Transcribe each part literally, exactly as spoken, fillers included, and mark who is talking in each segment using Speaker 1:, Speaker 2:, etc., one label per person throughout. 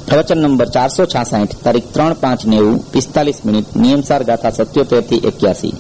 Speaker 1: પ્રવચન નંબર ચારસો છાસઠ, તારીખ ત્રણ પાંચ નેવું, પિસ્તાલીસ મિનિટ, નિયમસાર ગાથા સત્યોતેર થી એક્યાસી.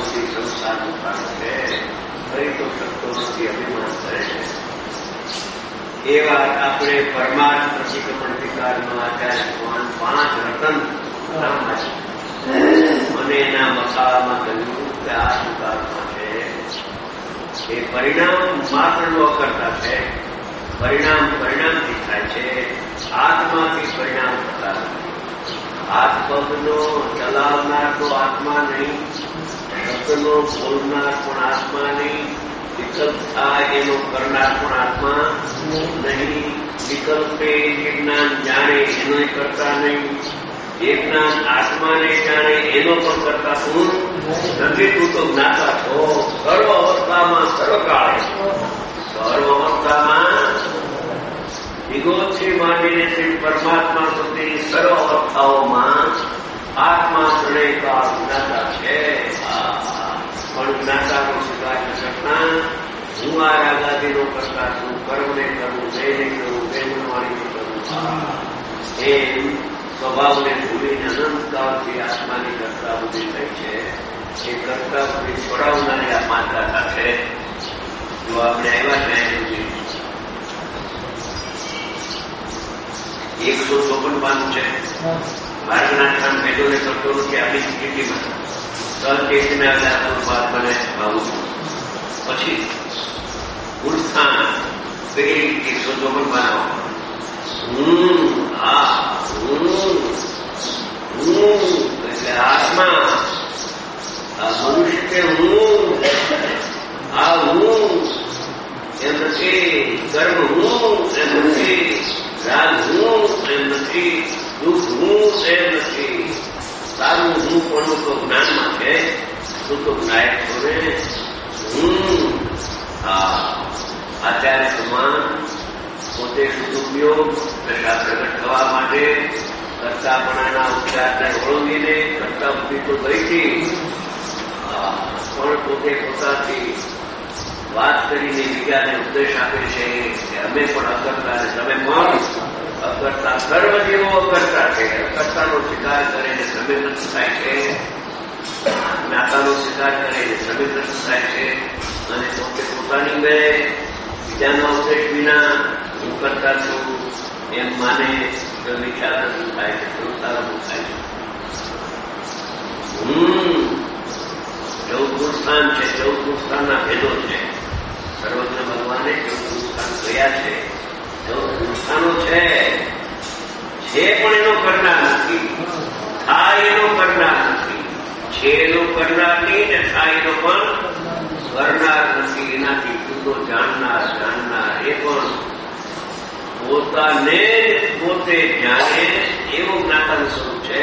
Speaker 2: સંસારનું કારણ છે, ફરી તો શકતો નથી, અભિમાન કરે છે. એ વાત આપણે પરમાર્થ પ્રતિક્રમણ વિકારમાં આચાર્ય ભગવાન પાંચ રતન અને એના મસાલામાં કહ્યું કે આ સુકારમાં છે એ પરિણામ માત્રનો અકર્તા છે. પરિણામ પરિણામથી થાય છે, આત્માથી પરિણામ થતા નથી. હાથ પગનો ચલાવનાર તો આત્મા નહીં, શબ્દનો બોલનાર પણ આત્મા નહીં, વિકલ્પ થાય એનો કરનાર પણ આત્મા નહીં. વિકલ્પે જે જ્ઞાન જાણે એનો કરતા નહીં, જે જ્ઞાન આત્માને જાણે એનો પણ કરતા શું નથી. તું તો જ્ઞાતા છો સર્વ અવસ્થામાં, સર્વકાળે, સર્વ અવસ્થામાં, વિગોથી માંડીને શ્રી પરમાત્મા સુધી સર્વ અવસ્થાઓમાં આત્મા ત્રણેયકાળ જ્ઞાતા છે. પણ જ્ઞાતાનો સ્વીકાર શકના હું આ રાગાદીનો કરતા છું, કર્મને કરું, જઈને કરું, બેનવાણી કરું, એમ સ્વભાવને ભૂલીને અનંતકાળથી આત્માની કરતા બુદ્ધિ થઈ છે. એ કરતા બુદ્ધિ છોડાવનારી આ માતા છે. જો આપણે આવ્યા છે એકસો ચોપન પાનું છે. ભારતના કામ ભેદોને કરતો નથી. આપણી સ્થિતિમાં સચેતના વાત મને ભાવું છું. પછી ઉત્થાન એકસો ચોપન પાનો હું આ હું હું એટલે આત્મા, આ મનુષ્ય કે હું, આ હું એમ નથી, કર્મ હું એમ નથી, રાગ હું એમ નથી, દુઃખ હું એમ નથી. સારું હું પણ તો જ્ઞાનમાં છે. તું તો જ્ઞાયક છો ને. હું આચાર્ય સમાન પોતે સદુપયોગ તથા પ્રગટ થવા માટે કરતાપણાના ઉચ્ચારને ઓળંગીને કરતા બુદ્ધિ તો ગઈ હતી, પણ પોતે પોતાથી વાત કરીને બીજાને ઉપદેશ આપે છે કે અમે પણ અકર્તા ને તમે પણ અકર્તા. સર્વ જીવો અકર્તા છે. અકર્તાનો સ્વીકાર કરીને સમીકૃત થાય છે, જ્ઞાતાનો સ્વીકાર કરીને સમીકૃત થાય છે, અને પોતે પોતાની બે બીજાના ઉપદેશ વિના હું કરતા છું એમ માને તો વિચારનું થાય છે, સંસારનું થાય છે. હમ ચૌદ સ્થાન છે. ચૌદ સ્થાનના ભેદો છે. સર્વજ્ઞ ભગવાને ચૌદ સ્થાન ગયા છે. ચૌદ સ્થાનો છે છે પણ એનો કરનાર નથી, થાય એનો કરનાર નથી. છે એનો કરનાર નહીં ને થાય એનો પણ કરનાર નથી. એનાથી જુદો જાણનાર જાણનાર એ પણ પોતાને પોતે જાણે એવું જ્ઞાતાનું સ્વરૂપ છે.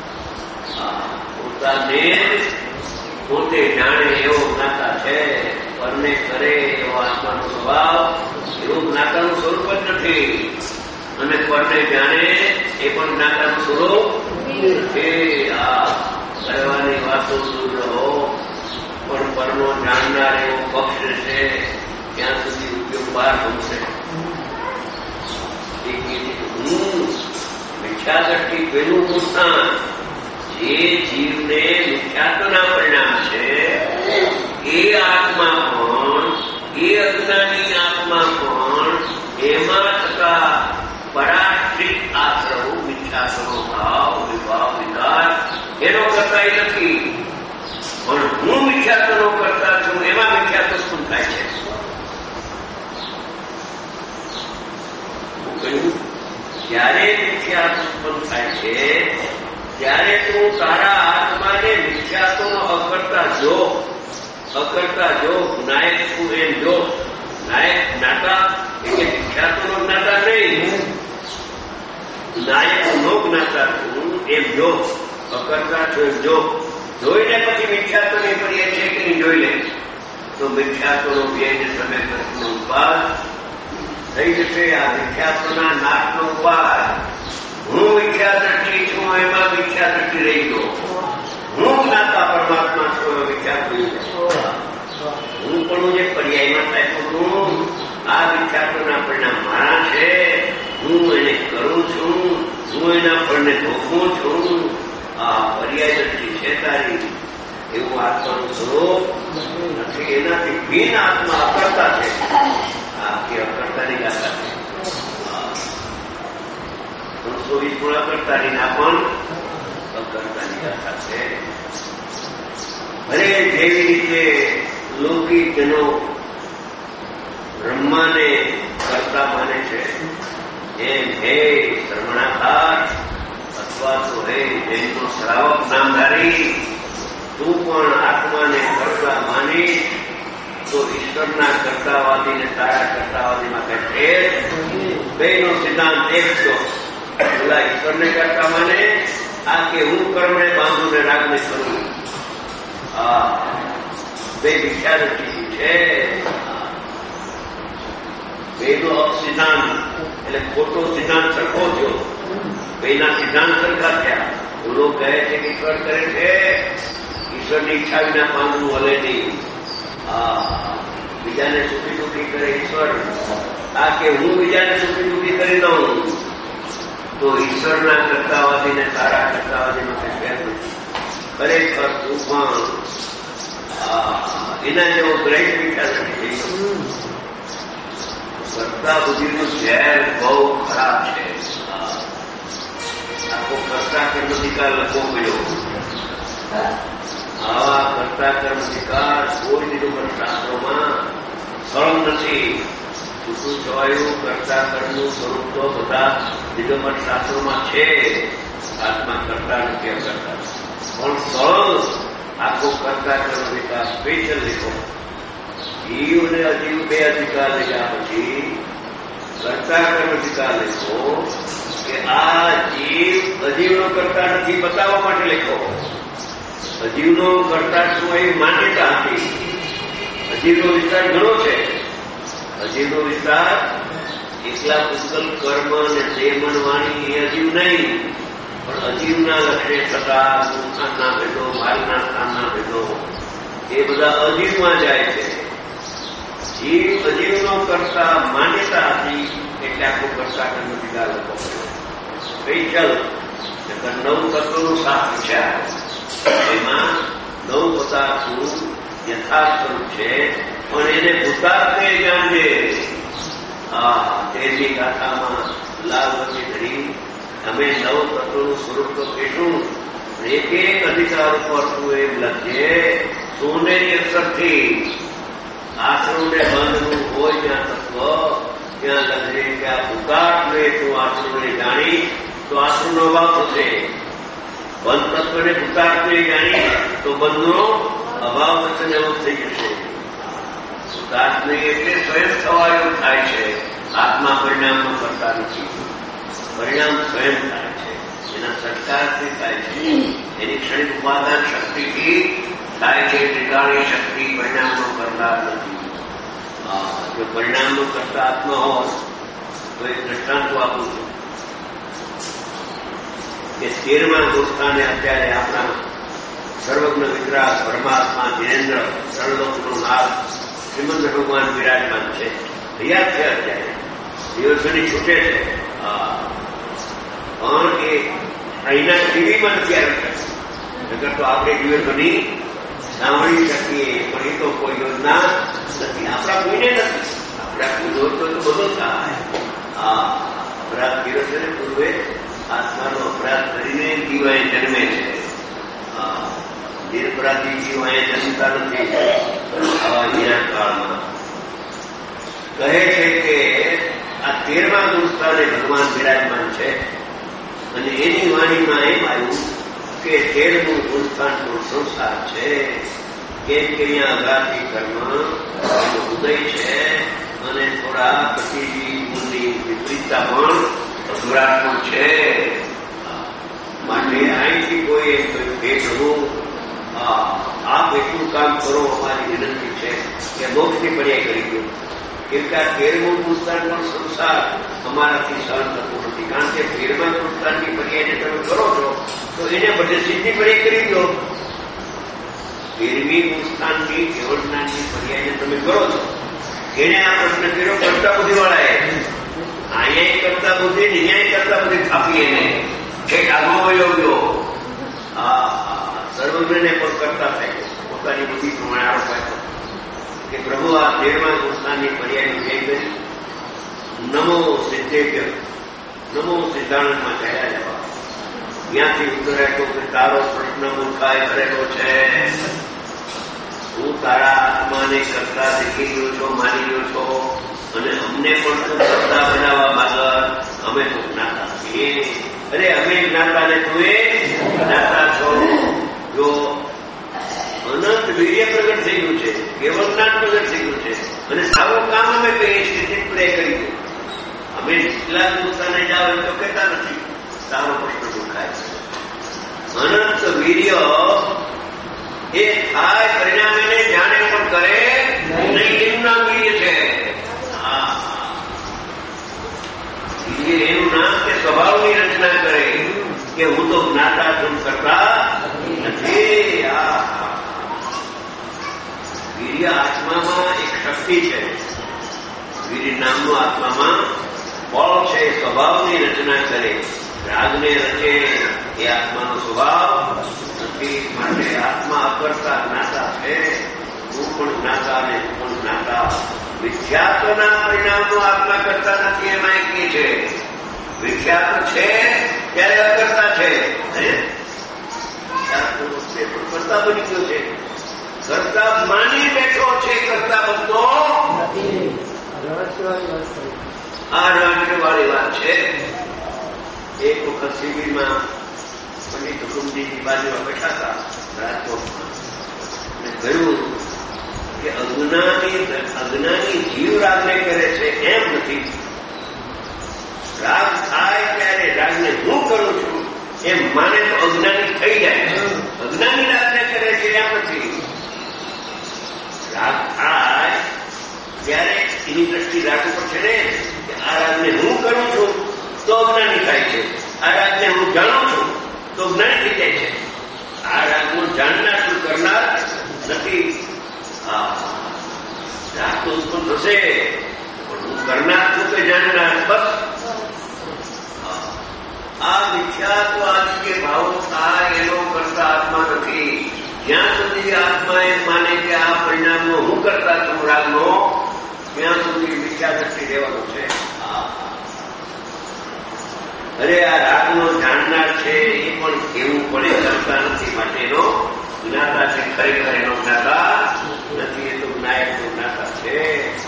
Speaker 2: પોતાને પોતે જાણે એવો જ્ઞાતા છે. પરને કરે એવો આત્માનો સ્વભાવ એવું જ્ઞાતાનું સ્વરૂપ જ નથી. અને પરને જાણે એ પણ જ્ઞાતાનું સ્વરૂપ નથી. આ કહેવાની વાતો દૂર રહો, પણ પરનો જાણનાર એવો પક્ષ છે ત્યાં સુધી ઉપયોગ બહાર બનશે. હું મિથ્યા દ્રષ્ટિ પેલું ઉત્થાન જે જીવને મિથ્યાત્વના પરિણામ છે એ આત્મા પણ, એ અજ્ઞાની આત્મા પણ એમાં થતા પરાશ્રિત આશ્રવ, મિથ્યાત્વનો ભાવ, વિભાવ, વિકાર એનો કરતા નથી. પણ હું મિથ્યાત્વનો કરતા છું એમાં મિથ્યાત્વ શું થાય છે? જ્યારે મિથ્યાત્વ ઉત્પન્ન થાય છે ત્યારે તું તારા આત્માને મિથ્યાત્વનો અકર્તા જો, અકર્તા જો, નાયક છું એમ જો. નાયક જ્ઞાતા એટલે મિથ્યાત્વનો જ્ઞાતા નહીં, નાયક નો જ્ઞાતા છું એમ જો, અકર્તા છું એમ જો. જોઈને પછી મિથ્યાત્વની કરીએ છે કે નહીં જોઈ લે તો મિથ્યાત્વનો બેન તમે પ્રશ્નનો ઉપાય થઈ જશે. આ મિથ્યાત્વના નાશનો ઉપાય. હું મિથ્યા દ્રષ્ટિ છું એમાં મિથ્યા દ્રષ્ટિ રહી ગયો. હું જ્ઞાતા પરમાત્મા છું મિથ્યા થઈ ગયો. હું પણ જે પર્યાયમાં થાય છું આ મિથ્યાત્વના પરિણામ મારા છે. હું એને કરું છું, હું એના ફળને ભોગવું છું. આ પર્યાય દ્રષ્ટિ છે તારી. એવું આત્માનું સ્વરૂપ નથી. એનાથી ભિન્ન આત્મા અકર્તા છે. આ કે અકર્તાની ગાથા છે. બસો વીસ ગુણ અકર્તાની ના પણ અકર્તાની ગાથા છે. અરે જેવી રીતે લૌકિકજનો બ્રહ્માને કરતા માને છે એમ હે શ્રવણાકાર અથવા તો હે જૈનનો શ્રાવક નામધારી તું પણ આત્માને કરતા માની તો ઈશ્વરના કરતાવાદીને તારા કરતાવાદીમાં કઈ ફેર બેનો સિદ્ધાંત એક તો પેલા ઈશ્વરને કરતા માને આ કે હું કર્મને બાંધું ને રાગને કરું. હા બે વિચારથી છે. બેનો અપસિદ્ધાંત એટલે ખોટો સિદ્ધાંત સરખો થયો. બેના સિદ્ધાંત સરખા થયા. બોલો કહે છે કે ઈશ્વર કરે છે ઈશ્વરની ઈચ્છા વિના પામવું હલે નહીં. હા બીજાને સુખી દુઃખી કરે ઈશ્વર. આ કે હું બીજાને સુખી દુઃખી કરી દઉં તો ઈશ્વરના કરતાવાદીને તારા કરતાવાદીમાં કઈ ફેર નથી. ખરેખર તું પણ એના જેવો ગ્રેટ વિચાર નથી. કરતા બુદ્ધિનું ઝેર બહુ ખરાબ છે. આખો કરતા કર્મધિકાર લખવો પડ્યો. આવા કરતા કર્મધિકાર કોઈ દીધું પણ શાસ્ત્રોમાં સ્થળ નથી. છૂટું છવાયું કરતા કર્મનું સ્વરૂપ તો બધા દીધો પણ શાસ્ત્રોમાં છે. આત્મા કરતા નથી અકર્તા પણ સ્થળ આખો કરતા કર્મધિકાર સ્પેશિયલ લીધો. જીવ અને અજીવ બે અધિકાર લીધા પછી કરતા કર્મધિકાર લેખો કે આ જીવ અજીવનો કરતા નથી બતાવવા માટે લેખો. અજીવનો કરતા શું એ માન્યતા હતી. અજીવનો વિસ્તાર ઘણો છે. અજીવનો વિસ્તાર એકલા પુષ્કલ કર્મ અને દેમન વાણી એ અજીવ નહીં પણ અજીવના લક્ષે થતા સ્થાનના ભેદો માલના સ્થાનના ભેદો એ બધા અજીવમાં જાય છે. જીવ અજીવનો કરતા માન્યતા હતી એટલે આખું કરતા કર્મધિકાર લોકો સ્પેશિયલ નવ તત્વોનું સાત વિચાર એમાં નવ પદાર્થનું યથાર્થ સ્વરૂપ છે પણ એને ભૂતાર્થને જાણજે. હા તેની ગાથામાં લાભવતી ધરી અમે નવ તત્વોનું સ્વરૂપ તો કહેશું એક એક અધિકાર ઉપર તું એમ લખજે સોનેરી અક્ષરથી આશ્રમને બંધનું હોય ત્યાં તત્વ ત્યાં લખજે કે આ ભૂતાર્થને તું આશ્રમને જાણી તો આશ્રમનો અભાવ થશે. બંધ તત્વને ભૂતાર્થને જાણી તો બંધનો અભાવ થશે ને એવું થઈ જશે. ભૂતાર્થને એટલે સ્વયં થવાયો થાય છે. આત્મા પરિણામનો કરતા નથી. પરિણામ સ્વયં થાય છે. એના સરકારથી થાય છે. એની ક્ષણિક ઉપાદાન શક્તિથી થાય છે. ટીકાણી શક્તિ પરિણામનો કરતા નથી. જો પરિણામનો કરતા આત્મા હોય તો એક દ્રષ્ટાંત આપું છું કે તેરમા દોસ્તાને અત્યારે આપણા સર્વજ્ઞ વિગ્રહ પરમાત્મા ધીરેન્દ્ર સર્વલોકનો નાથ શ્રીમંત ભગવાન વિરાજમાન છે. તૈયાર છે અત્યારે દિવસોની છૂટે છે પણ એ અહીંના ટીવીમાં નથી આવી શકતી. નગર તો આપણે દિવસોની સાંભળી શકીએ પણ એ તો કોઈ યોજના નથી. આપણા કોઈને નથી. આપણા પૂર્વજ તો બધો થાય. હા અપરાધ કર્યો છે ને પૂર્વે આત્માનો અપરાધ કરીને જીવ અહીં જન્મે છે. નિરપરાધી જીવ અહીં જન્મતા નથી. આવા વિરાટ કાળમાં કહે છે કે આ તેરમા દોસ્તાને ભગવાન વિરાજમાન છે અને એની વાણીમાં એમ આવ્યું કે તેરમું દોસ્તાન તો સંસાર છે કેમ કે અહીંયા અગાથી કર્મ ઉદય છે અને થોડા પ્રતિની વિપરીતતા પણ અધુરાટ પણ છે. માટે અહીંથી કોઈ એમ કહ્યું કે પ્રભુ આપ એટલું કામ કરો અમારી વિનંતી છે કે મોક્ષની પર્યાય કરી દો. કેમ કે આ તેરમું પુસ્તક પણ સંસાર અમારાથી સહન થતું નથી. કારણ કે તેરમા પુસ્તકની પર્યાયને તમે કરો છો તો એને બદલે સિદ્ધિ પર્યાય કરી દો. તેરમી પુસ્તકની કેવળ જ્ઞાનની પર્યાયને તમે કરો છો એને આ પ્રશ્ન કર્યો કરતા બુદ્ધિવાળાએ. અહીંયા કરતા બુદ્ધિ અહીંયા કરતા બુદ્ધિ થાપી એને એક આગો વયો ગયો. સર્વજ્ઞને પણ કરતા થાય પોતાની બુદ્ધિ પ્રમાણે આરોપ આપ્યો કે પ્રભુ આ તેરમા પુસ્તકની પર્યાયનું જય કરી નમો સિદ્ધેભ્ય નમો સિદ્ધાંતમાં ચડ્યા જવા. ત્યાંથી ઉતરેલો કે તારો પ્રશ્ન મૂર્ખાએ કરેલો છે. હું તારા આત્માને કરતા શીખી ગયો છો, માની ગયો છો, અને અમને પણ તું કરતા બનાવવા માંગ. અમે તો જ્ઞાતા છીએ. અરે અમે જ્ઞાતા ને તું એ જ્ઞાતા છો. જો અનંત વીર્ય પ્રગટ થઈ ગયું છે, કેવળ જ્ઞાન પ્રગટ થઈ ગયું છે, અને સારું કામ અમે કહીએ સ્થિતિ પ્લે કરી. અમે એટલા પોતાને જાઓ તો કહેતા નથી. સારો પ્રશ્ન દુખાય છે. અનંત વીર્ય એ થાય પરિણામ એને જાણે પણ કરે નહીં. એનું નામ વીર્ય છે. હા, વીર્ય એનું નામ કે સ્વભાવની રચના કરે કે હું તો જ્ઞાતા છું, કરતા નથી. આ વીર્ય આત્મામાં એક શક્તિ છે. વીર્ય નામનું આત્મામાં બળ છે. સ્વભાવની રચના કરે. રાગને રચે એ આત્માનો સ્વભાવ નથી. માટે આત્મા અકર્તા જ્ઞાતા છે. હું પણ જ્ઞાતા અને હું પણ જ્ઞાતા. વિખ્યાતોના પરિણામો આત્મા કરતા નથી. એમાં એક છે વિખ્યાત છે ત્યારે અકર્તા છે. કરતા બની ગયો છે. કરતા માની બેઠો છે. કરતા બનતો આ રહસ્યવાળી વાત છે. એક વખત શિબિરમાં પંડિત હુકુમજીની બાજુમાં બેઠા હતા રાજકોટમાં, અને કહ્યું કે અજ્ઞાની અજ્ઞાની જીવ રાગને કરે છે એમ નથી. રાગ થાય ત્યારે રાગને હું કરું છું એમ માને તો અજ્ઞાની થઈ જાય. અજ્ઞાની રાગને કરે છે એમ નથી. રાગ થાય ત્યારે એની દ્રષ્ટિ રાગ ઉપર છે ને કે આ રાગને હું કરું છું તો અજ્ઞાની થાય છે. આ રાગને હું જાણું છું તો જ્ઞાન થઈ જાય છે. આ રાગનું જાણનાર શું કરનાર નથી. રાગ તો ઉત્પન્ન થશે પણ હું કરનાર છું કે જાણનાર. બસ આ મિથ્યાત્વ આદિ કે ભાવો થાય એનો કરતા આત્મા નથી. જ્યાં સુધી આત્મા એમ માને કે આ પરિણામનો હું કરતા છું રાગનો, ત્યાં સુધી મિથ્યા દ્રષ્ટિ રહેવાનું છે. અરે આ રાગનો જાણનાર છે એ પણ કેવું પડે કરતા નથી. માટે એનો જ્ઞાતા છે. ખરેખર એનો જ્ઞાતા નથી. એ તો જ્ઞાયકનો જ્ઞાતા છે.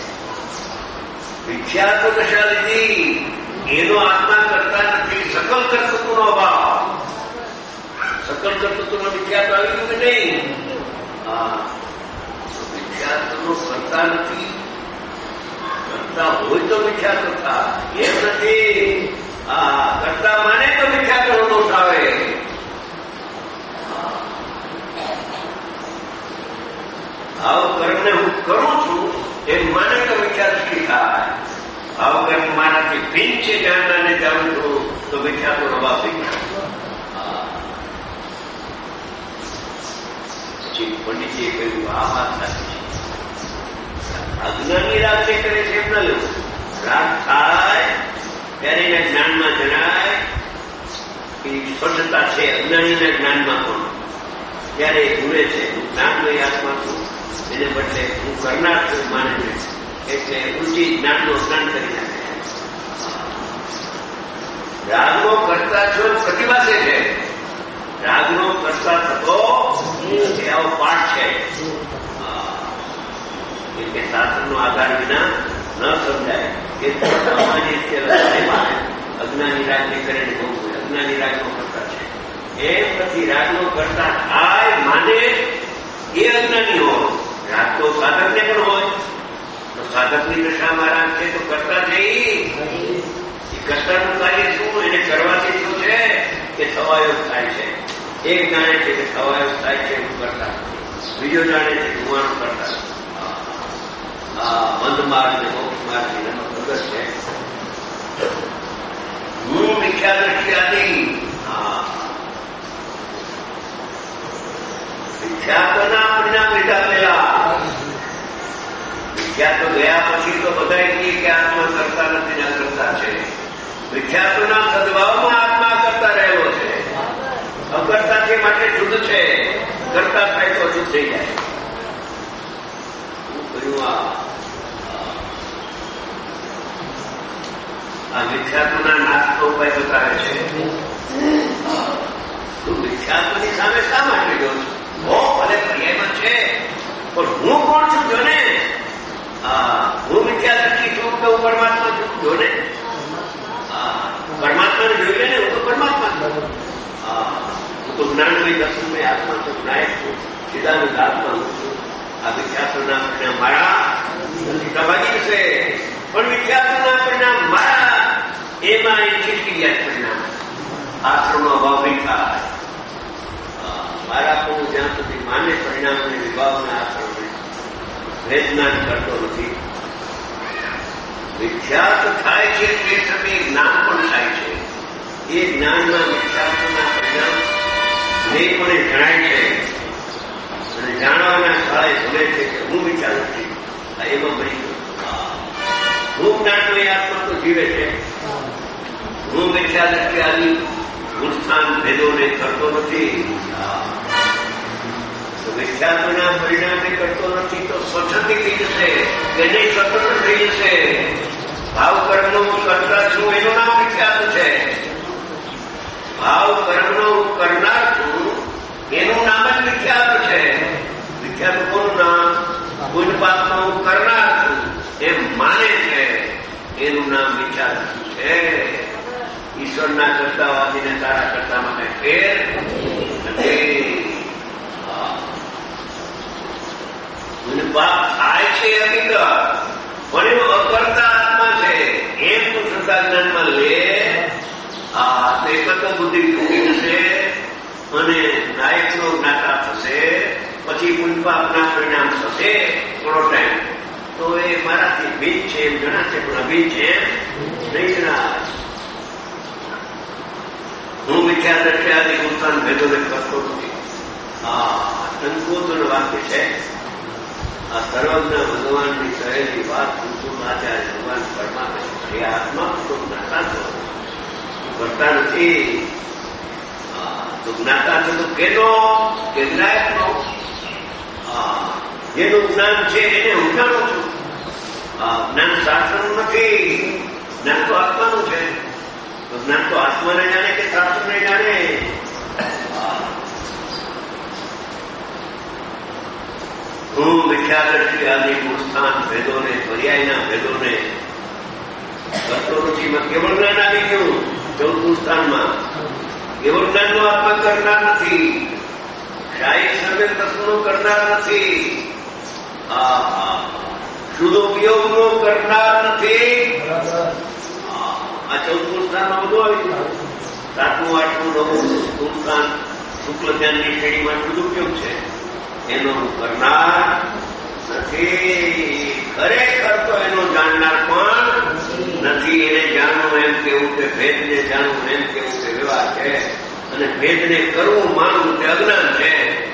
Speaker 2: વિખ્યાત દશા લીધી એનો આત્મા કરતા નથી. સકલ કર્તૃત્વનો અભાવ. સકલ કર્તૃત્વનો વિખ્યાત આવી ગયું કે નહીં? હા, વિખ્યાતનો કરતા નથી. કરતા હોય તો વિખ્યાત કરતા એમ નથી. હા, કરતા માને તો વિખ્યાત દોષ આવે. આવ કર્મને હું કરું છું એમ માને તો વિખ્યાત શી થાય. આવ કર્મ મારાથી ભિન્ન છે જાણનાને જાણું છું તો વિખ્યાતો રવા થઈ ગયા. પછી પંડિતજીએ કહ્યું આ વાત સાચી છે. અજ્ઞાની રાગ જે કરે છે એમ ના લેવું. રાગ થાય ત્યારે એના જ્ઞાનમાં જણાય કે સ્પષ્ટતા છે. અજ્ઞાનીના જ્ઞાનમાં પણ ત્યારે ભૂલે છે. હું જ્ઞાનમય આત્મા છું એને બદલે હું કરનાર છું માને છે. એટલે ઊંચી જ્ઞાનનો સ્નાન કરી નાખે. રાગનો કરતા છો પ્રતિભાસે છે. રાગનો કરતા થતો આવો પાઠ છે. એટલે શાસ્ત્રનો આધાર વિના ન સમજાય. એ સામાન્ય અજ્ઞાની રાજને કરીને બહુ અજ્ઞાની રાજનો કરતા છે. એમ પછી રાજનો કરતા થાય માને એ અજ્ઞાની હોય. રાગ તો સાધકને પણ હોય. તો સાધકની દશામાં રાગ છે તો કરતા છે. એ કરતાનું કાર્ય શું? એને કરવાથી શું છે કે સવાયો થાય છે. એક જાણે છે કે સવાયો થાય છે હું કરતા. બીજો જાણે છે ધુમાડું કરતા. બંધ માર્ગ ને મોક્ષ માર્ગ ની રમત વગર છે. હું મિથ્યા દ્રષ્ટિ હતી. વિખ્યાતોના પરિણામ લીધા પેલા. વિખ્યાતો ગયા પછી તો બધા કહીએ કે આત્મા કરતા નથી ના કરતા છે. વિખ્યાતોના સદભાવમાં આત્મા કરતા રહેલો છે. અકર્તા છે માટે શુદ્ધ છે. કરતા થાય તો શુદ્ધ થઈ જાય. શું કર્યું? આ આ મિથ્યાત્વના નાશનો ઉપાય બતાવે છે. તું મિથ્યાત્વની સામે શા માટે ગયો છું? હો ભલે પર્યાયમાં છે, પણ હું કોણ છું જો ને. હું મિથ્યા દ્રષ્ટિ છું કે હું પરમાત્મા છું જો ને. પરમાત્માને જોઈએ ને, હું તો પરમાત્મા છું. હું તો જ્ઞાનમય દર્શનમય આત્મા છું, નાયક છું, સિદ્ધાંત આત્મા હું છું. આ મિથ્યાત્વના પરિણામ મારા નથી. તમારી છે પણ મિથ્યાત્વના પરિણામ મારા, એમાં એક ખીટકી ગયા પરિણામ. આશ્રમનો અભાવ નહીં થાય. મારા પણ જ્યાં સુધી માને પરિણામને વિભાવના આશ્રમને વેદના કરતો નથી. મિથ્યાત્વ થાય છે તે સમયે જ્ઞાન પણ થાય છે. એ જ્ઞાનમાં મિથ્યાત્વના પરિણામ નહીં પણ જણાય છે અને જાણવાના સ્થળે ભલે છે કે હું વિચાર નથી. એમાં મળી ગયું. હું જ્ઞાનમય આત્મા તો જીવે છે. હું મિથ્યા દ્રષ્ટિ આદિ ગુણસ્થાન ભેદોને કરતો નથી. તો મિથ્યાત્વના પરિણામે કરતો નથી તો સ્વચ્છંદી થઈ જશે કે નહીં, સ્વતંત્ર થઈ જશે. ભાવ કર્મનો હું કરતા છું એનું નામ મિથ્યાત્વ છે. ભાવ કર્મનો હું કરનાર છું એનું નામ જ મિથ્યાત્વ છે. મિથ્યાત્વ કોનું નામ? પુણ્ય પાપનો હું કરનાર છું એમ માને છે એનું નામ મિથ્યાત્વ છે. ઈશ્વરના કરતાવાદીને તારા કરતામાં કઈ ફેર નથી. પાપ થાય છે હકીકત, પણ એનો અકર્તા આત્મા છે એમ તું શ્રદ્ધા જ્ઞાનમાં લે. આ એકત્વ બુદ્ધિ તૂટી જશે અને નાયકનો જ્ઞાતા થશે. પછી પુણ્ય પાપના પરિણામ થશે થોડો ટાઈમ તો એ મારાથી ભીજ છે એમ જણાશે, પણ અભીજ છે એમ નહીં જણાય. હું મિથ્યા દ્રષ્ટિ આદિ ગુણસ્થાન ભેદોને કરતો નથી. હા, સંકોચન વાક્ય છે. આ સર્વજ્ઞ ભગવાનની કહેલી વાત કુટુંબ આચાર્ય ભગવાન પરમાત્મા એ આત્મા તો જ્ઞાતા છો કરતા નથી. તો જ્ઞાતા છો તો કેનો? કે જ્ઞાયકનો. જેનું જ્ઞાન છે એને હું જાણું છું. જ્ઞાન શાસ્ત્રનું નથી, જ્ઞાન તો આત્માનું છે. તો જ્ઞાન તો આત્માને જાણે કે શાસ્ત્રને જાણે? હું મિથ્યા દ્રષ્ટિ આદિ ગુણસ્થાન ભેદોને પર્યાયના ભેદોને કરતો નથી. માં કેવળ જ્ઞાન આવી ગયું ચૌથું સ્થાનમાં. કેવળ જ્ઞાનનો આત્મા કરનાર નથી. શાહી સર્વે પ્રશ્નો કરનાર નથી. શુદ્ધોપયોગનો કરનાર નથી. આ ચૌથું સ્થાનમાં બધું આવી ગયું. સાતમું આઠમું નવમું સ્થાન શુક્લ ધ્યાનની શ્રેણીમાં શુદ્ધોપયોગ છે. એનો કરનાર નથી. ખરેખર તો એનો જાણનાર પણ નથી. એને જાણવું એમ કેવું કે ભેદને જાણવું એમ કેવું કે વ્યવહાર છે અને ભેદને કરવું માનવું તે અજ્ઞાન છે.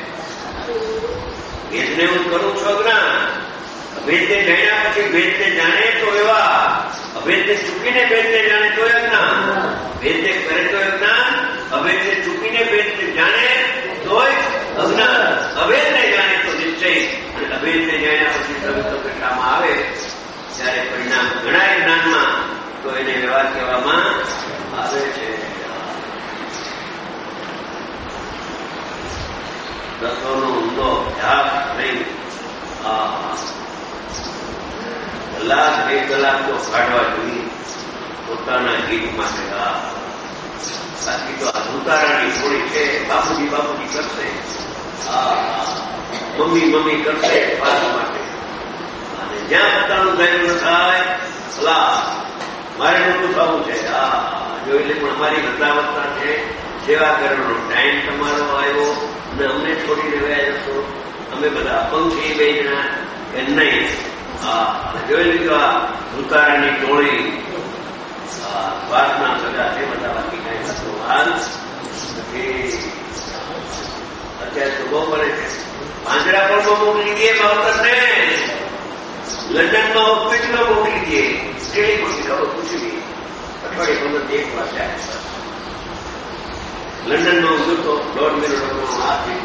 Speaker 2: ભેદને હું કરું છું અજ્ઞાન. ભેદને જાણ્યા પછી ભેદને જાણે તો વ્યવહાર. અભેદને ચૂકીને ભેદને જાણે તો અજ્ઞાન. ભેદને કરે તો અજ્ઞાન. અભેદને ચૂકીને ભેદને જાણે તોય અજ્ઞાન. અભેદને જાણે તો નિશ્ચય અને અભેદને જાણ્યા પછી સર્વત્ર કથામાં આવે ત્યારે પરિણામ ગણાય જ્ઞાનમાં તો એને વ્યવહાર કહેવામાં આવે છે. દસોનો ઊંડો અભ્યાસ નહીં. કલાક બે કલાક તો કાઢવા જોઈએ પોતાના ગીત માટે. બાકી તો આ ઉતારાની થોડી છે. બાપુજી બાપુજી કરશે, મમ્મી મમ્મી કરશે પાછા માટે. અને જ્યાં પોતાનું ધૈર્ય થાય સલાહ મારે મોટું થવું છે. હા જોઈ લે, પણ અમારી વૃદ્ધાવસ્થા છે. સેવા કરવાનો ટાઈમ તમારો આવ્યો અને અમને છોડી રહ્યા જશો. અમે બધા અપંગ છીએ બે જણા કે નહીં? હા જોઈ લીધું. આ ઉતારાની ટોળી વાતના સગા છે બધા. બાકી કઈ વસ્તુ હાલ નથી. અત્યારે તો બહુ પડે છે. પાંજરા પણ મોકલી દઈએ માવતરને. લંડનમાં હોસ્પિટલમાં મોકલી દઈએ. કેવી મોટી ખબર પૂછી દઈએ. અઠવાડિયે પંદર એક વાર જાય. લંડનમાં હું જોતો દોઢ મિનિટ આપી.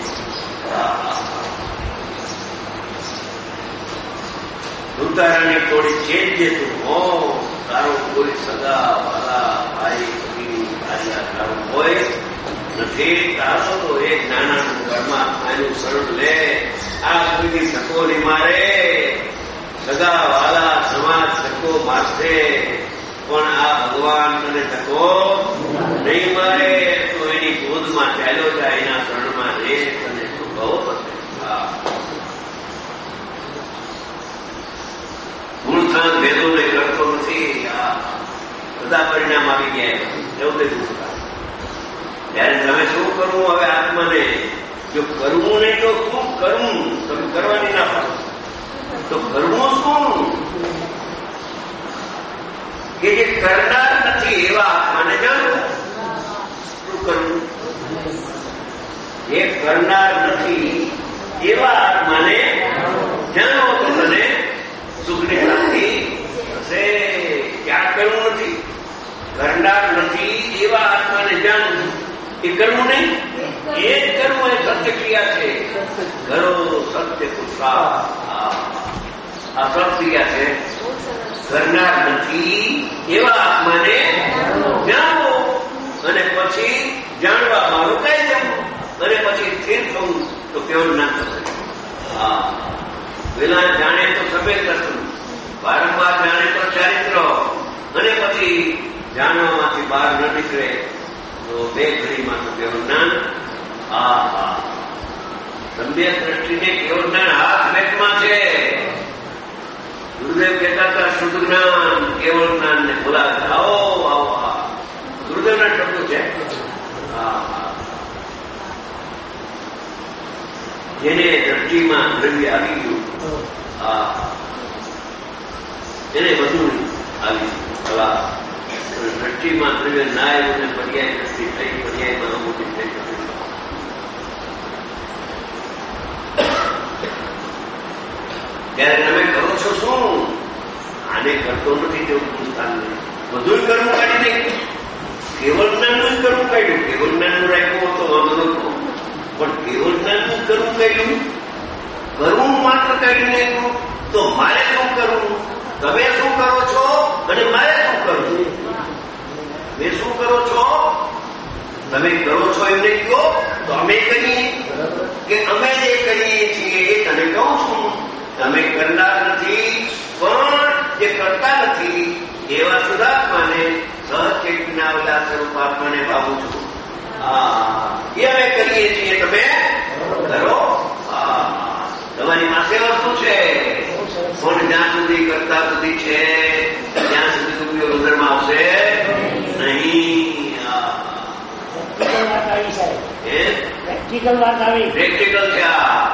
Speaker 2: ઉતારાની થોડી ચેન્જ જેતું હો તારો કોઈ સગા વાલા ભાઈ સગી ભાઈયા તારો કોઈ નથી. તારો તો એક નાના પરમાત્માનું શરણ લે. આ કોઈની ધક્કો નહીં મારે, સગા વાલા સમાજ ધક્કો મારશે, પણ આ ભગવાન તને ધક્કો નહીં મારે. તો એની ગોદમાં ચાલ્યો જાય, એના શરણમાં રે, તને શું કહો પડશે. મૂળસ્થાન ભેદોને કરતો નથી. આ બધા પરિણામ આવી ગયા એવું બધું. ત્યારે તમે શું કરવું હવે આત્માને? જો કરવું નહીં તો શું કરવું? તમે કરવાની ના પાડો તો કરવું શું? કે જે કરનાર નથી એવા આત્માને જાણો. શું કરવું? જે કરનાર નથી એવા આત્માને જાણો તો તને સુખની પ્રાપ્તિ થશે. ક્યાં કરવું નથી? કરનાર નથી એવા આત્માને જાણવું. એ કરવું નહીં, એ જ કરવું એ સત્ય ક્રિયા છે. કરો સત્ય પુરુષાર્થ. આ સત્ક્રિયા છે. કરનાર નથી એવા આત્માને જાણવો અને પછી જાણવામાં રોકાઈ જવું અને પછી સ્થિર થવું તો કેવું ના થશે. હા, પેલા જાણે તો સફેદ કરશું, વારંવાર જાણે તો ચારિત્ર, અને પછી જાણવામાંથી બહાર ન નીકળે તો બે ઘડીમાં તો કેવું જ્ઞાન. હા હા, સમ્યક દ્રષ્ટિને કેવું જ્ઞાન હાથ બેટમાં છે. ગુરુદેવ કહેતા હતા શુદ્ધ જ્ઞાન કેવળ જ્ઞાન ને બોલાવે. આવો આવો. હા, ગુરુદેવના શબ્દો છે. હા હા, જેને દ્રષ્ટિમાં દ્રવ્ય આવી ગયું, હા, એને બધું આવી કલા. દ્રષ્ટિમાં દ્રવ્ય ના આવ્યું ને પર્યાય દ્રષ્ટિ થઈ, પર્યાયમાં અમુક થઈ શકે. ત્યારે તમે કરો છો શું? આને કરતો નથી તેવું પુસ્તકાલ નહીં. બધું કરવું કાઢી નહીં, કેવળ જ્ઞાનનું જ કરવું કાઢ્યું. કેવળ જ્ઞાનનું રાખ્યું તો વાંધો નતો, પણ કેવળ જ્ઞાનનું કરવું કાઢ્યું. કરવું માત્ર કાઢી નાખ્યું તો મારે શું કરવું? તમે શું કરો છો અને મારે શું કરવું? તમે શું કરો છો? તમે કરો છો એમ નહીં કહો તો અમે કરીએ કે અમે જે કરીએ છીએ એ તને કહું છું. તમે કરનાર નથી પણ જે કરતા નથી એવા શુદ્ધાત્માને સહચેતનાવલા સ્વરૂપ આત્માને ભાવું છું. હા, એ અમે કરીએ છીએ, તમે કરો. હા, તમારી પાસે વસ્તુ છે પણ જ્યાં સુધી કરતા સુધી છે ત્યાં સુધી ઉપયોગ અંદરમાં આવશે નહીં. પ્રેક્ટિકલ વાત આવી, પ્રેક્ટિકલ છે.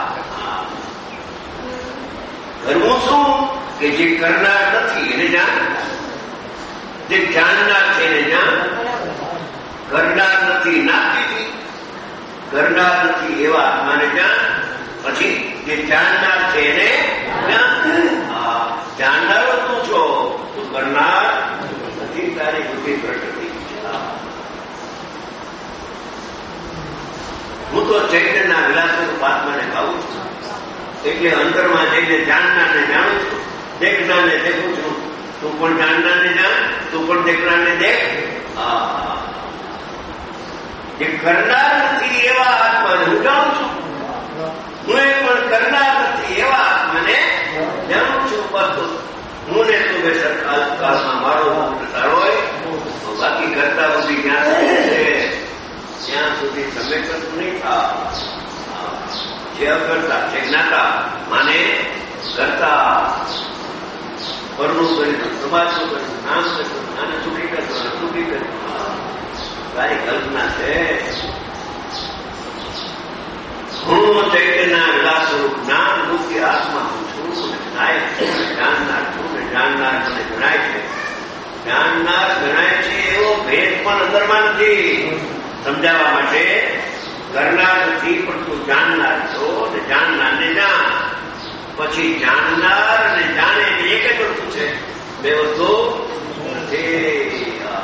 Speaker 2: કરવું શું? કે જે કરનાર નથી એને જાણ, જે જાણનાર છે એને જાણ. કરનાર નથી નાસ્તિક, કરનાર નથી એવા આત્માને જાણ. પછી જે જાણનાર છે એને જાણ. જાણનારો તું છો, તું કરનાર નથી. તારી બુદ્ધિ પ્રગતિ. હું તો ચૈતન્યના વિલાસ આત્માને ખાવું છું, એટલે અંતરમાં જઈને જાણનારને જાણું છું, દેખનારને દેખું છું. તું પણ જાણનારને જાણ, તું પણ દેખનારને દેખ. હા, જે કરનાર નથી એવા આત્માને હું જાણું છું. હું એ પણ કરનાર નથી એવા આત્માને જાણું છું. બસ હું ને તું બે સરકારમાં મારો સારો હોય, બાકી કરતા બધી જ્ઞાન છે ત્યાં સુધી તમે કરતું નહીં થા. જે અકર્તા જે જ્ઞાતા માને કરતા પરનું કર્યું, સમાજનું કર્યું, નામ કર્યું, આને સુખી કરતો સુખી કર્યું. તારી કલ્પના છે. હું ચૈતન્ય વિલાસ સ્વરૂપ જ્ઞાન મુક્તિ આત્મા છું, નાયક છું, જાણનાર છું ને જાણનાર મને ગણાય છે. જાણનાર ગણાય છે એવો ભેદ પણ અંદરમાં નથી. સમજાવવા માટે કરનાર નથી પણ તું જાણનાર છો ને જાણનારને જાણ. પછી જાણનાર અને જાણે એક જ વસ્તુ છે, બે વસ્તુ નથી.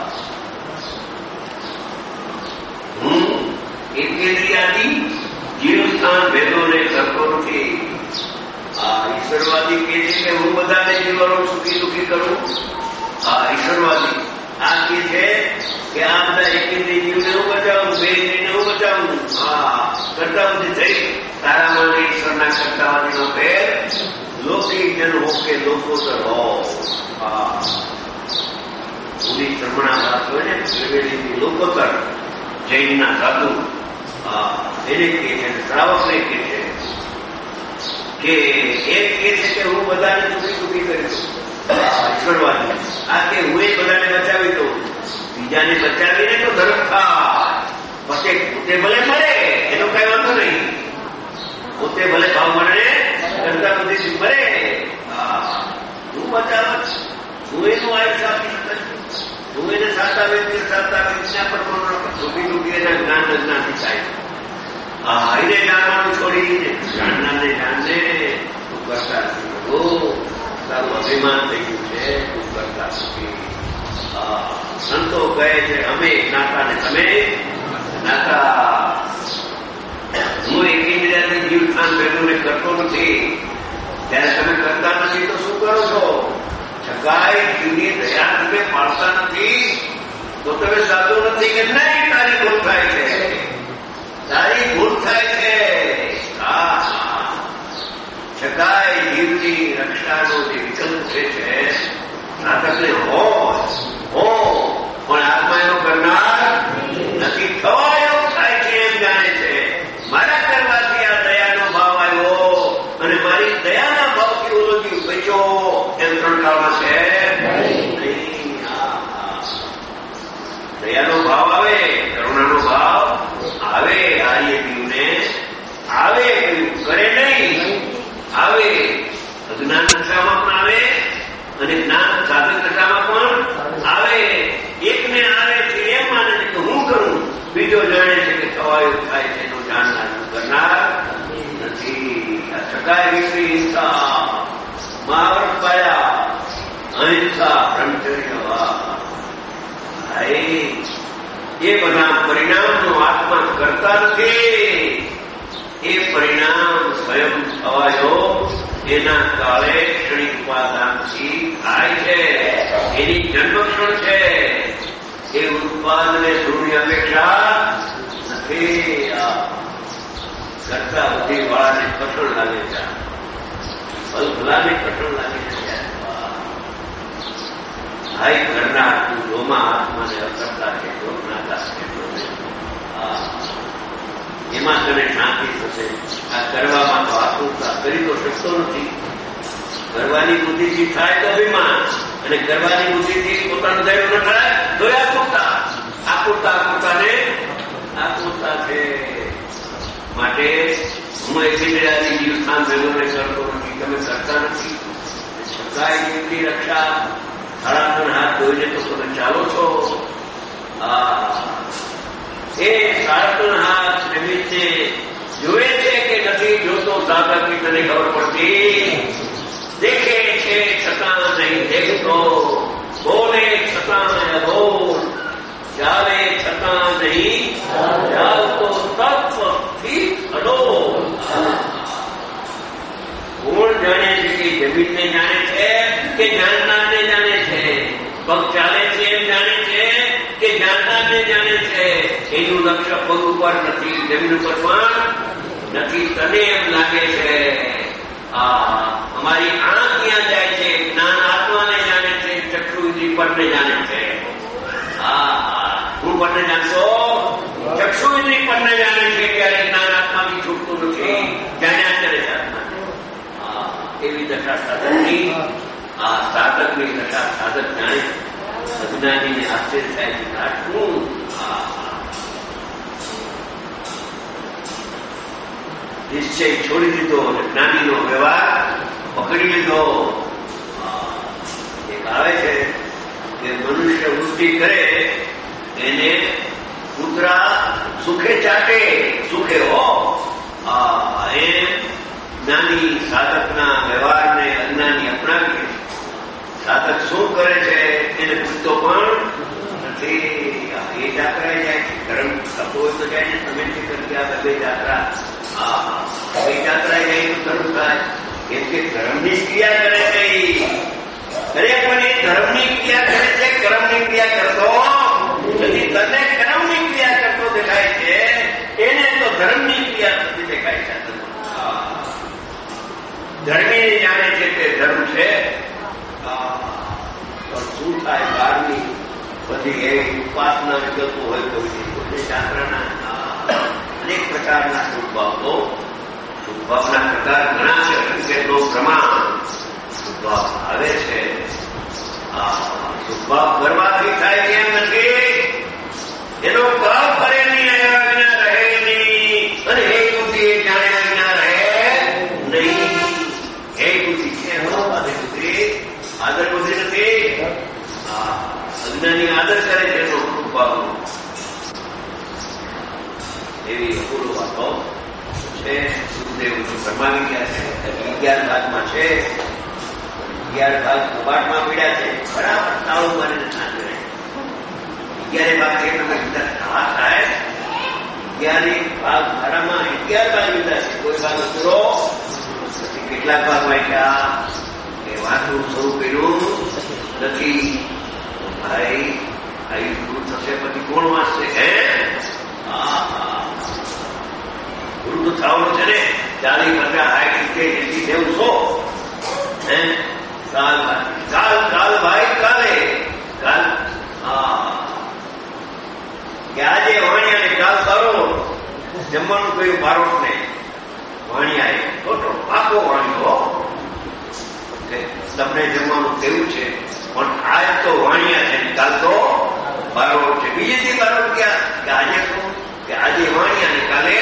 Speaker 2: હું એકેન્દ્રિયાદી જીવસ્થાન ભેદોને કરતો નથી. આ ઈશ્વરવાદી કહે છે કે હું બધાને જીવનો સુખી સુખી કરું, આ ઈશ્વરવાદી આ કે છે કે આ બધા એક જીવને હું બચાવું, બે જીવને હું બચાવું. હા, કરતા બધી થઈ તારામાં ઈશ્વરના કરતાવાદીનો ફેર લૌકિક જન હો કે લોકોતર હો. હા, પૂરી શ્રમણા વાત હોય ને ત્રિવેદીની લોકોતર જૈનના સાધુ એને કે છે, શ્રાવકને કે છે કે એક કે છે કે હું બધાને દુઃખી દુઃખી કરીશ ઈશ્વરવાદી. આ કે હું એ બધાને બચાવી દઉં, બીજાને બચાવીને તો ધર્મ થાય. પછી પોતે ભલે મળે એનો કઈ વાંધો નહીં, પોતે ભલે ભાવ મળે કરતા બધી મળે. હું બચાવ હું એનું આયુષ્ય આપી શકું, હું એને સાતા વ્યક્તિ સાતા વ્યક્તિના પર ડૂબી ડૂબી એના જ્ઞાન જ્ઞાનથી થાય. હા, એને જાણવાનું છોડીને જાણનારને જાણને તું કરતા નથી. તારું અભિમાન થઈ ગયું છે, તું કરતા નથી. સંતો કહે છે અમે નાતા ને તમે નાતા. હું એકબીજાથી જીવખાન ભેગું ને કરતો નથી, ત્યારે તમે કરતા નથી તો શું કરો છો? છકાઈ જીવની દયા તમે પાડતા નથી તો તમે સાધુ નથી કે નહીં? તારી ભૂલ થાય છે, તારી ભૂલ થાય છે. છકાઈ જીવની રક્ષાનો જે વિકલ્પ છે નાટકને હો હો પણ આત્મા એનો કરનાર નથી. થવા એવું થાય છે એમ જાણે છે. મારા કરવાથી આ દયાનો ભાવ આવ્યો અને મારી દયાના ભાવથી ઓલો જીવ બચ્યો એમ ત્રણ કાળમાં છે નહીં. દયાનો ભાવ આવે, કરુણાનો ભાવ આવે, આર્ય જીવને આવે, કરે નહીં આવે. અજ્ઞાન દશામાં પણ આવે અને જ્ઞાન સાધક દશામાં પણ આવે. એકને આવે છે એમ માને છે કે હું કરું, બીજો જાણે છે કે થવાયું થાય છે એનું જાણનાર કરનાર નથી. આ છકાય વિશ્રી હિંસા મહાવર્ત પાયા અહિંસા બ્રહ્મચર્ય એ બધા પરિણામનો આત્મા કરતા નથી. એ પરિણામ સ્વયં થવાયો એના કાળે ક્ષણિક ઉપાદાનથી થાય છે. એની જન્મક્ષણ છે. એ ઉત્પાદને ધ્રુવની અપેક્ષા નથી. કરતા બધી વાળાને કઠોળ લાગે છે, ભલાને કઠોળ લાગે છે. હાઈ કરનાર તું જોમાં આત્માને અકર્તા છે, જોનાતા છે, એમાં તને શાંતિ થશે. આ કરવામાં તો આતુરતા કરી તો શકતો નથી. કરવાની બુદ્ધિથી થાય તો અભિમાન, અને કરવાની બુદ્ધિથી પોતાનું દૈવ ન થાય તો આતુરતા. આતુરતા આતુરતાને આતુરતા છે. માટે હું એકબીજાની જીવસ્થાન ભેગોને કરતો નથી, તમે કરતા નથી. છકાય જીવની રક્ષા સાડા હાથ ધોઈને તો તમે ચાલો છો. એ સાડા હાથ નિમિત્તે જોવે છે કે નથી જોતો સાધકની તને ખબર પડતી. દેખે છે છતાં નહીં દેખતો, બોલે છતાં અબોલ, ચાલે છતાં નહીં ચાલતો, તત્વથી અડોલ. કોણ જાણે છે કે જમીનને જાણે છે કે જાણનારને જાણે છે? પગ ચાલે છે એમ જાણે છે કે જાણનારને જાણે છે? એનું લક્ષ્ય પગ ઉપર નથી, જમીન ઉપર પણ નથી. તને એમ લાગે છે અમારી આંખ ક્યાં જાય છે? જ્ઞાન આત્માને જાણે છે, ચક્ષુ ઇન્દ્રિય પરને જાણે છે. હું પરને જાણતો, ચક્ષુ ઇન્દ્રિય પરને જાણે છે ત્યારે જ્ઞાન આત્માથી છૂટતું નથી. જાણ્યા કરે છે આત્મા. એવી દશા સાધકની, આ સાધકની દશા સાધક જાણે. અજ્ઞાનીને આશ્ચર્ય થાય છે. આટલું નિશ્ચય છોડી દીધો અને જ્ઞાનીનો વ્યવહાર પકડી લીધો. એક આવે છે કે મનુષ્ય વૃત્તિ કરે એને કૂતરા સુખે ચાટે, સુખે હો. એમ જ્ઞાની સાધકના વ્યવહારને અજ્ઞાની અપનાવીએ. સાધક શું કરે છે એને પૂછતો પણ નથી. એ જાત્રાએ જાય છે, ધર્મ થતો હોય તો જાય ને. તમે જે કરી આ બે જાત્રા, એ જાત્રાએ જાય તો ધર્મ થાય. કેમ કે ધર્મની ક્રિયા કરે છે. દરેકની ધર્મની ક્રિયા કરે છે, કર્મની ક્રિયા કરતો નથી. તને કર્મની ક્રિયા કરતો દેખાય છે, એને તો ધર્મની ક્રિયા થતી દેખાય છે. ધર્મી જાણે છે તે ધર્મ છે. પણ શું થાય? બહારની બધી એ ઉપાસના વિગતો હોય તો શાસ્ત્રના અનેક પ્રકારના શુભભાવો શુભભાવના પ્રકાર ઘણા છે. કેટલો પ્રમાણ શુભભાવ આવે છે. શુભભાવ કરવાથી થાય છે એમ નથી. એનો ભાવ કરે નહીં, આવ્યા વિના રહે નહીં. અને એ બુદ્ધિ જાણ્યા વિના રહે નહીં. એ બુદ્ધિ છે બુદ્ધિ આદર બુદ્ધિ નથી. અજ્ઞાની આદર કરે છે એનો શુભભાવ. એવી અપૂર્વ વાતો છે. સુખદેવ ફરમાવી ગયા છે. અગિયાર ભાગમાં છે. અગિયાર ભાગ કબાટમાં પીડ્યા છે. બરાબર તાળું મારીને શાંત રહે. અગિયારે ભાગ છે તમે હા થાય. અગિયારે ભાગ મારામાં અગિયાર ભાગ લીધા છે. કોઈ ભાગ અધૂરો પછી કેટલાક ભાગ વાંચ્યા એ વાંચવું શરૂ કર્યું નથી. ભાઈ આવી પૂરું થશે પછી કોણ વાંચશે? હે વૃદ્ધ થવાનું છે ને ચાલીસ પચાસ સાઠ સિત્તેર એસી નેવું સો. હે કાલ કાલ કાલ ભાઈ કાલે કાલ કે આજે વાણિયાને કાલ તારો જમવાનું કહ્યું બારોટ ને વાણિયાએ ખોટો પાકો વાણિયો તમને જમવાનું કેવું છે પણ આજ તો વાણિયા છે કાલ તો બારોટ છે. બીજી બારોટ ક્યાં કે આજે શું કે આજે વાણિયા ને કાલે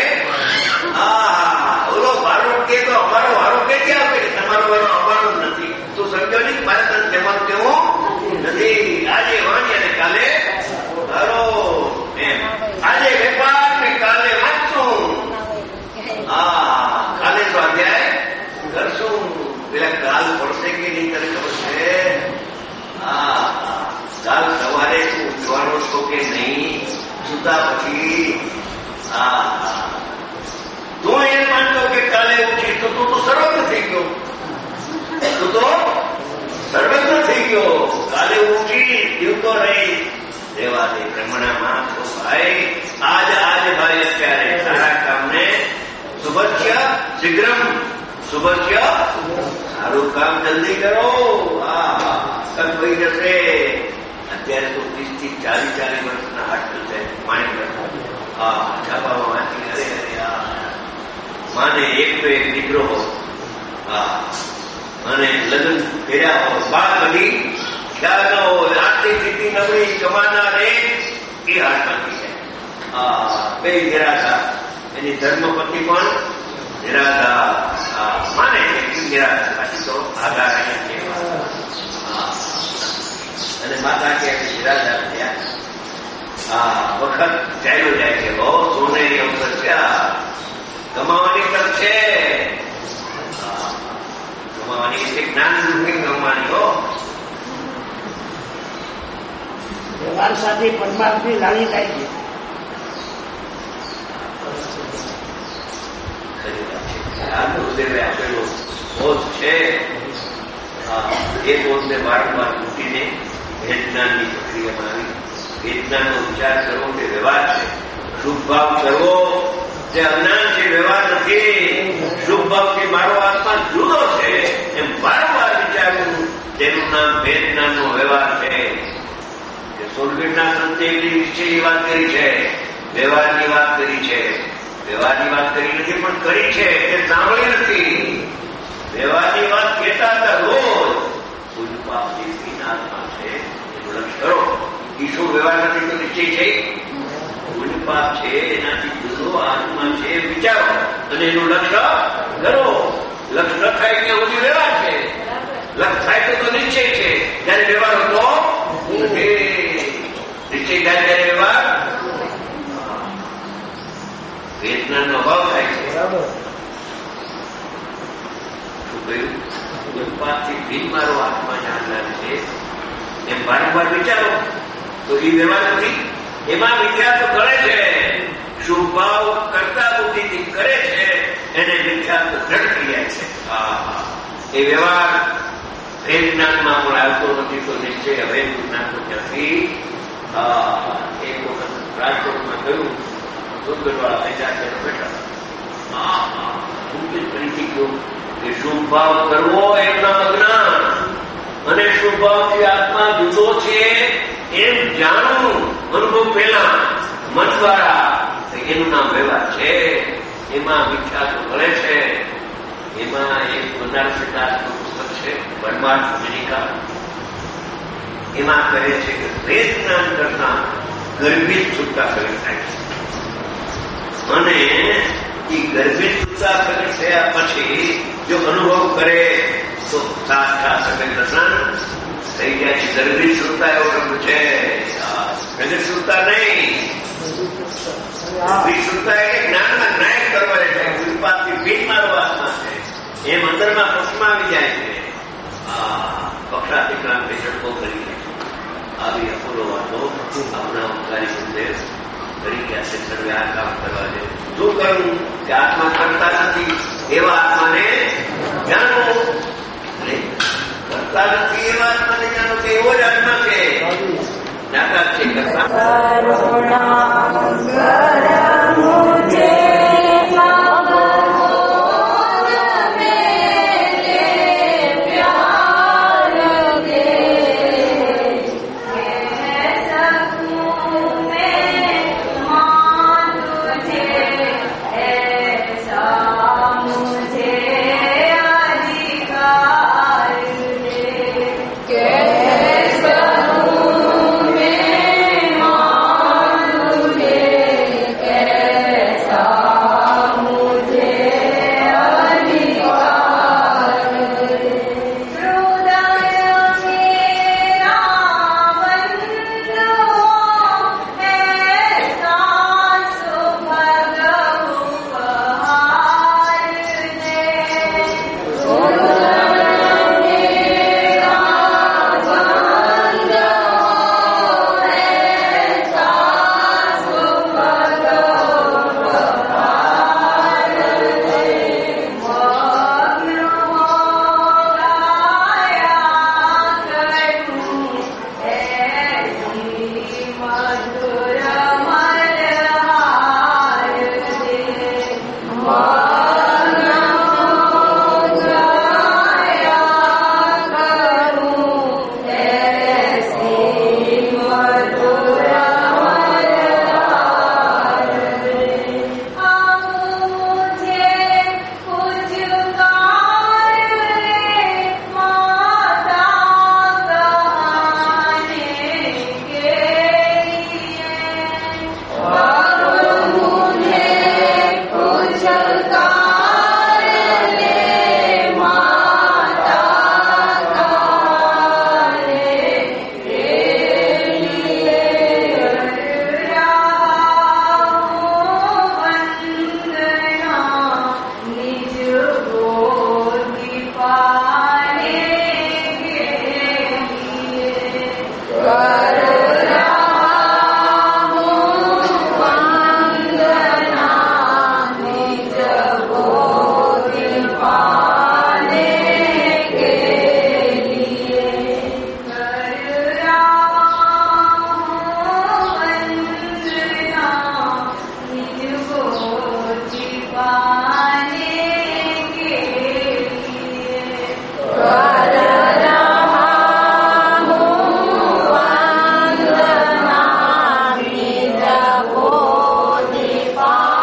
Speaker 2: ઓલો બારોટ કે તો અમારો વારો કે ક્યાં આવે? તમારો વારો અમારો નથી. તું સમજો નહીં મારે તને જમવાનું કેવું નથી. આજે વાણિયા ને કાલે બારો એમ. આજે વેપાર ને કાલે વાંચશું. હા કાલે તો અધ્યાય કરશું. પેલા કાલ પડશે કે નહીં તને ખબર છે? હા કાલ સવારે તું ઉઠવાનો છો કે નહીં? સુતા પછી હા તું એમ માનતો કે કાલે ઉઠી તો તું તો સર્વજ્ઞ થઈ ગયો. તું તો સર્વજ્ઞ થઈ ગયો. કાલે ઉઠી જીવતો રહી દેવા દે બ્રહ્મણામાં. તો ભાઈ આજ આજ ભાઈ અત્યારે સારા કામને શુભસ્ય શીઘ્રમ શુભસ્ય સારું કામ જલ્દી કરો. હા કમ થઈ જશે. અત્યારે તો ત્રીસ થી ચાલીસ ચાલીસ વર્ષના હાટ છે પાણી હા છાપામાં વાંચી અરે અરે હા માને એક તો એક દીકરો હો હા અને લગ્ન કર્યા હો બા બધી ખ્યાલ ન હોય. આર્થિક સ્થિતિ નબળી કમાનાર એ હાથમાંથી છે. હા બે નિરાશા. એની ધર્મપત્ની પણ નિરાશા માને નિરાશા પાછી તો આધાર છે. અને માતા કે નિરાશા થયા. હા વખત ચાલ્યો જાય છે. બહુ સોનેરી અવસર છે. કમાવાની તક છે. કમાવાની એટલે જ્ઞાન રૂપી કમાવાની હો.
Speaker 3: વ્યવહાર સાથે પરમાર્થની લાણી થાય છે.
Speaker 2: ગુરુદેવે આપેલો બોધ છે. એ બોધને વારંવાર મૂકીને વેદનાની પ્રક્રિયામાં આવી. વેદનાનો વિચાર કરવો તે વ્યવહાર છે. શુભ ભાવ કરવો તે અજ્ઞાન છે, વ્યવહાર નથી. શુભ ભાવથી મારો આત્મા જુદો છે એમ વારંવાર વિચારવું તેનું નામ વેદનાનો વ્યવહાર છે. સોલગીરના સંતે એટલી નિશ્ચયની વાત કરી છે, વ્યવહારની વાત કરી છે. વ્યવહારની વાત કરી નથી પણ કરી છે એ સાંભળી નથી. વ્યવહારની વાત કહેતા હતા રોજ. કોઈ પાપ જે આત્મા છે એનું લક્ષ કરો. ઈશુ વ્યવહાર નથી તો નિશ્ચય છે. કોઈ પાપ છે એનાથી જુદો આત્મા છે વિચારો અને એનું લક્ષ્ય કરો. લક્ષ ન થાય કે ઓછી વ્યવહાર છે. લક્ષ થાય તો નિશ્ચય છે. જયારે વ્યવહાર હતો નિશ્ચય થાય ત્યારે વ્યવહાર વેદનાનો અભાવ થાય છે. શું કહ્યું? ઉત્પાદથી ભીન મારો આત્મા જાણનાર છે એમ વારંવાર વિચારો તો એ વ્યવહાર નથી. એમાં વિચાર તો કરે છે. શુભ ભાવ કરતા બુદ્ધિથી કરે છે એને વિચાર તો દ્રઢ ક્રિયા છે. એ વ્યવહાર એ જ્ઞાનમાં પણ આવતો નથી તો નિશ્ચય હવે જ્ઞાન તો ક્યાંથી. એક વખત રાજકોટમાં થયું, દુર્ગઢવાળા બેઠા છે બેઠા હા હા હું ફરીથી ગયો કે શુભ ભાવ કરવો એમના અજ્ઞાન અને શુભ ભાવથી આત્મા જુદો છે એમ જાણવું અનુભવ પેલા મન દ્વારા એનું નામ વ્યવહાર છે. એમાં વિખ્યાત મળે છે. એમાં એક બનારસી દાસનું પુસ્તક છે પરમાર્થ અમેરિકા. એમાં કહે છે કે વેદ જ્ઞાન કરતા ગર્ભિત છૂટતા પ્રગટ થાય છે અને એ ગર્ભિત છૂટતા પ્રગટ થયા પછી જો અનુભવ કરે તો સાક્ષાત સગત દર્શન થઈ જાય છે. ગર્ભિત છૂટતા એવો શબ્દ છે, પ્રગટ છૂટતા નહીં. ગર્ભિત છૂટતા એટલે જ્ઞાનમાં જ્ઞાન કરવા છે, કૃપાથી ભીત મારવામાં છે. એમ અંદરમાં પક્ષમાં આવી જાય છે. પક્ષાતિક્રાંતિ ઝડપો કરી છે. આવી અપૂર્વ વાતો આપણા ઉપકારી સંદેશ કરી ગયા છે. સર્વે આ કામ કરવા દે. શું કરવું કે આત્મા કરતા નથી એવા આત્માને જાણો, કરતા નથી એવા આત્માને જાણો કે એવો જ આત્મા છે નાટક છે કરતા.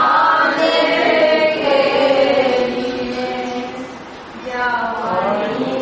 Speaker 4: Hare